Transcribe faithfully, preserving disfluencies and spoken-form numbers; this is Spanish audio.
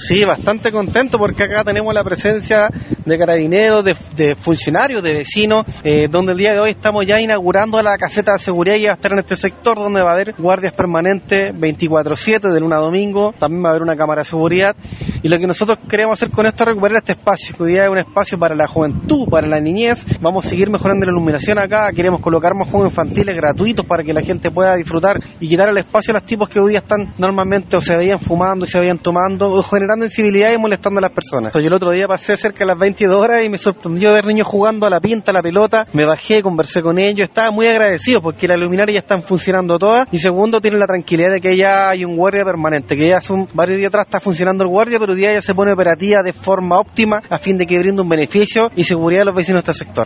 Sí, bastante contento porque acá tenemos la presencia de carabineros, de, de funcionarios, de vecinos, eh, donde el día de hoy estamos ya inaugurando la caseta de seguridad y va a estar en este sector donde va a haber guardias permanentes veinticuatro siete de lunes a domingo, también va a haber una cámara de seguridad y lo que nosotros queremos hacer con esto es recuperar este espacio, que hoy día es un espacio para la juventud, para la niñez. Vamos a seguir mejorando la iluminación acá, queremos colocar más juegos infantiles gratuitos para que la gente pueda disfrutar y quitar el espacio a los tipos que hoy día están normalmente o se veían fumando, se veían tomando o generando incivilidad y molestando a las personas. Yo el otro día pasé cerca de las veintidós horas y me sorprendió ver niños jugando a la pinta, a la pelota, me bajé, conversé con ellos, estaba muy agradecido porque las luminarias ya están funcionando todas y segundo, tienen la tranquilidad de que ya hay un guardia permanente, que ya hace un, varios días atrás está funcionando el guardia, pero hoy día ya se pone operativa de forma óptima a fin de que brinde un beneficio y seguridad a los vecinos de este sector.